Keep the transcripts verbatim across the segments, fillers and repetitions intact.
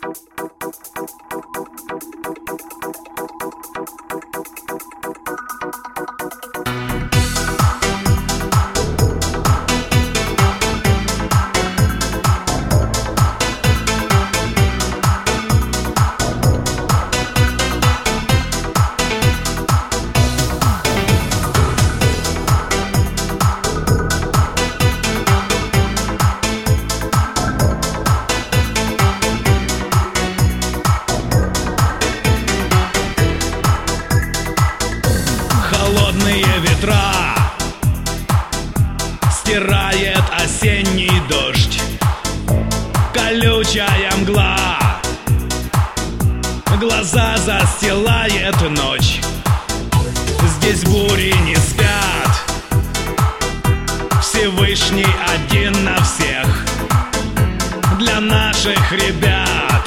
Холодные ветра стирает осенний дождь, колючая мгла глаза застилает ночь. Здесь бури не спят, Всевышний один на всех. Для наших ребят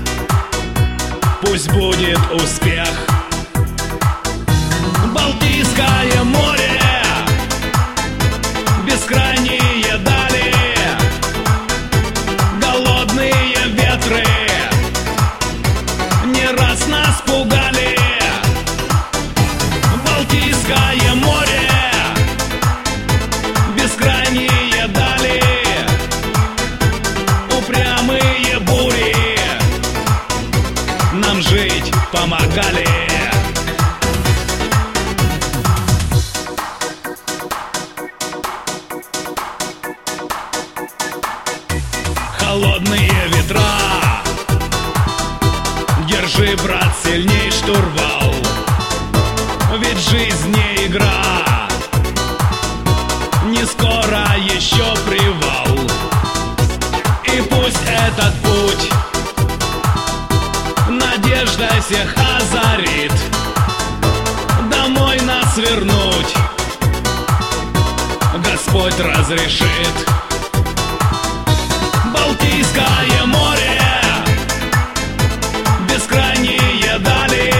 пусть будет успех. Балтийское море, бескрайние дали, голодные ветры не раз нас пугали. Балтийское море, бескрайние дали, упрямые бури нам жить помогали. Холодные ветра, держи, брат, сильней штурвал, ведь жизнь не игра, не скоро еще привал. И пусть этот путь надеждой всех озарит, домой нас вернуть Господь разрешит. Балтийское море, бескрайние дали,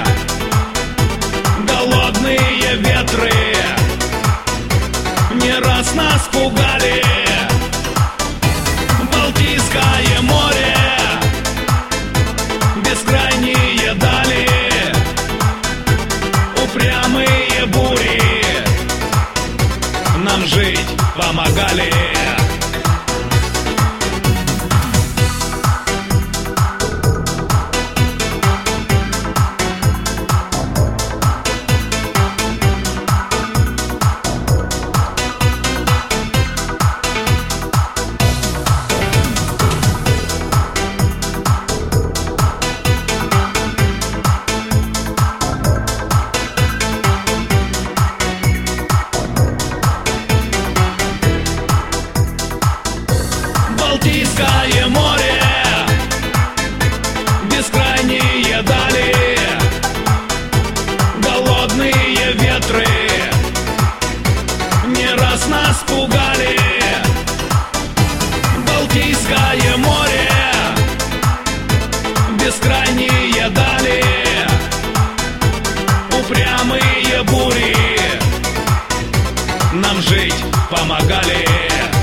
голодные ветры не раз нас пугали. Балтийское море, бескрайние дали, упрямые бури нам жить помогали. Балтийское море, бескрайние дали, голодные ветры не раз нас пугали. Балтийское море, бескрайние дали, упрямые бури нам жить помогали.